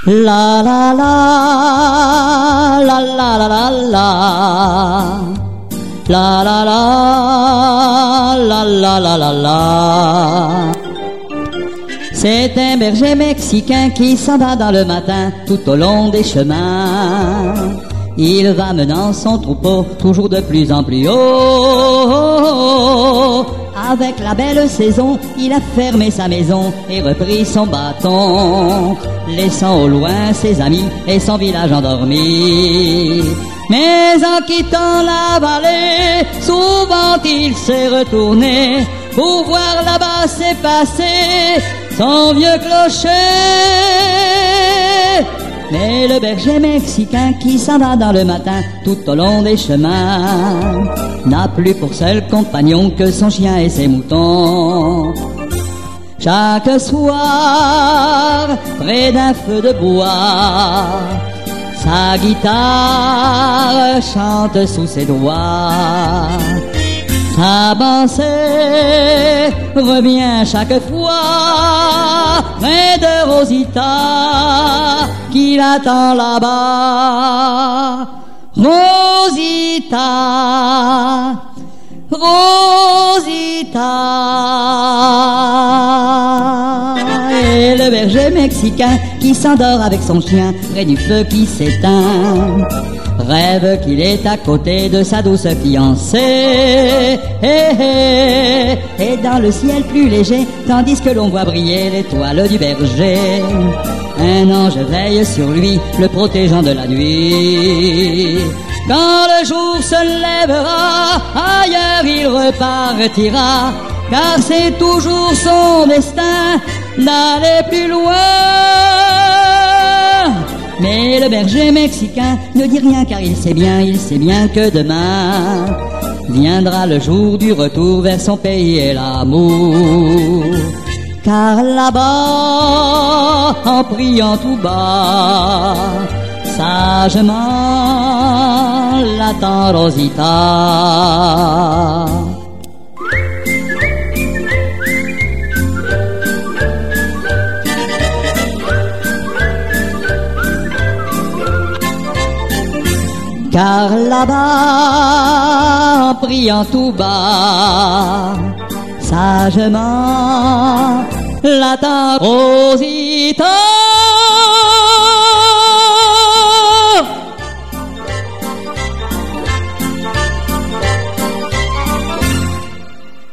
La la la, la la la la la, la la la, la la la la la. C'est un berger mexicain qui s'en va dans le matin tout au long des chemins. Il va menant son troupeau toujours de plus en plus haut. Avec la belle saison, il a fermé sa maison et repris son bâton, laissant au loin ses amis et son village endormi. Mais en quittant la vallée, souvent il s'est retourné pour voir là-bas s'effacer son vieux clocher. Mais le berger mexicain qui s'en va dans le matin tout au long des chemins n'a plus pour seul compagnon que son chien et ses moutons. Chaque soir, près d'un feu de bois, sa guitare chante sous ses doigts. Sa pensée revient chaque fois près de Rosita qui l'attend là-bas. Rosita, Rosita. Et le berger mexicain qui s'endort avec son chien près du feu qui s'éteint rêve qu'il est à côté de sa douce fiancée. Et dans le ciel plus léger, tandis que l'on voit briller l'étoile du berger, un ange veille sur lui, le protégeant de la nuit. Quand le jour se lèvera, ailleurs il repartira, car c'est toujours son destin d'aller plus loin. Mais le berger mexicain ne dit rien car il sait bien que demain viendra le jour du retour vers son pays et l'amour. Car là-bas, en priant tout bas, sagement l'attend Rosita. Car là-bas, en priant tout bas, sagement l'attend Rosita.